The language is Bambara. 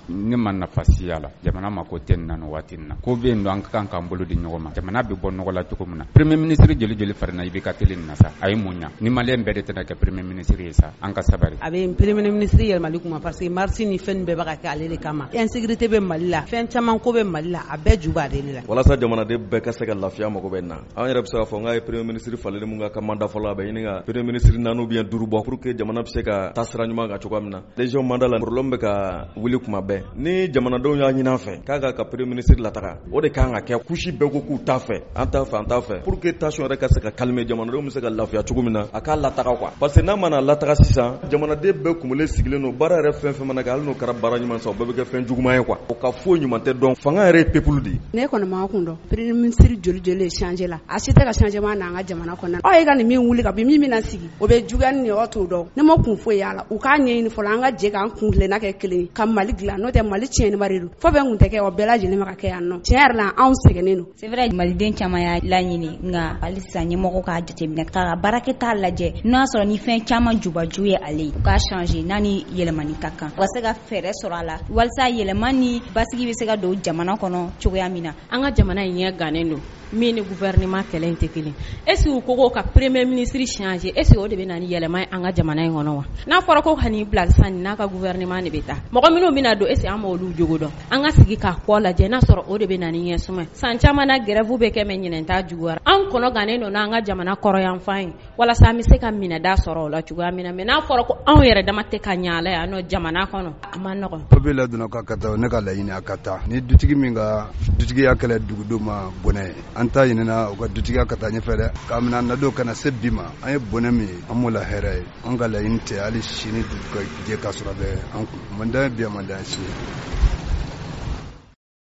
ni man nafa siya la jamana ma ko ten nan watin na ko be ndo an kan kan bolo di nyoma jamana be bon nogola to mun na premier ministre jeli farina ibe katelin na sa ay munya ni malen be de tan ka premier ministre sa an ka sabari abe premier ministre yel malikuma parce que marsi ni fen be baka ka ale kama insécurité be malila fen caman ko be malila abe juba de la wala sa jamana de be ka se ka lafiya mako be na an yɛrɛ bɛ se ka fɔ n ka premier ministre falele mun ka mandat fɔlɔ bɛ ɲini ka premier ministre nanu bien duru bɔ pour que jamana bɛ se ka taa sira ɲuman kan cogoya min na région mandat la problème bɛ ka wuli kuma bɛɛ ni jamanadenw y'a ɲini an fɛ k'a ka premier ministre lataga o de kan ka kɛ kusi bɛɛ ko k'u t'a fɛ an t'a fɛ an t'a fɛ pour que tension yɛrɛ ka se ka calmer jamanadenw bɛ se ka lafiya cogo min na a k'a lataga quoi parce que n'a mana lataga sisan jamanaden bɛɛ kunkolo sigilen don baara yɛrɛ fɛn fɛn mana kɛ hali n'o kɛra baara ɲuman sa o bɛɛ bɛ kɛ fɛn juguman ye quoi o ka foyi ɲuman tɛ dɔn fanga yɛrɛ ye peuple de ye ne kɔni ma kun dɔn premier ministre joli changer la a si tɛ ka changement na an ka jamana kɔnɔ aw ye ka nin min wuli ka bi min bɛna sigi o bɛ juguya ni o t'o dɔn ne ma kun foyi y'a la u k'a ɲɛɲini fɔlɔ an ka jɛ k'an kun tilenna kɛ kelen ka Mali dilan n'o tɛ Mali tiɲɛniba de don fɔ bɛɛ kun tɛ kɛ o bɛɛ lajɛlen ma ka kɛ yan nɔ tiɲɛ yɛrɛ la anw sɛgɛnnen don c'est vrai maliden caman y'a laɲini nka hali sisan ɲɛmɔgɔ k'a jateminɛ ka baarakɛta lajɛ n'o y'a sɔrɔ ni fɛn caman jubaju ye ale u k'a changer n'a ni yɛlɛmani ka kan u ka se ka fɛɛrɛ sɔrɔ a la walasa yɛlɛma ni basigi bɛ se ka don jamana kɔnɔ cogoya min na an ka jamana in ɲɛ gannen don min ni gouvernement kɛlɛ in tɛ kelen est-ce que u ko ka premier ministre changer est-ce que o de bɛ na ni yɛlɛma ye an ka jamana in kɔnɔ wa n'a fɔra ko ka nin bila sisan n'a ka gouvernement de bɛ taa mɔgɔ minnu bɛna don est-ce que an m'olu jogo dɔn an ka sigi k'a kɔ lajɛ n'a sɔrɔ o de bɛ na ni ɲɛsuma ye san caman na grève bɛ kɛ mɛ ɲinɛn t'a juguyara an kɔnɔ gannen don n'an ka jamana kɔrɔyanfan ye walasa an bɛ se ka minɛda sɔrɔ o la cogoya min na mɛ n'a fɔra ko anw yɛrɛ dama tɛ ka ɲa a la yan nɔ jamana kɔnɔ a man nɔgɔn. peuple la donna ka taa ne ka laɲini a ka taa ni dutigi min ka dutigiya kɛlɛ dugudenw ma bonɛ an ta ɲinina u ka dutigiya ka taa ɲɛfɛ dɛ k'a mina nadenw kana se bi ma an ye bonɛ min ye an m'o la hɛrɛ ye an ka laɲini tɛ hali sini dugu ka jɛ ka sɔrɔ bɛ an kun mandan ye bi a mandan ye sini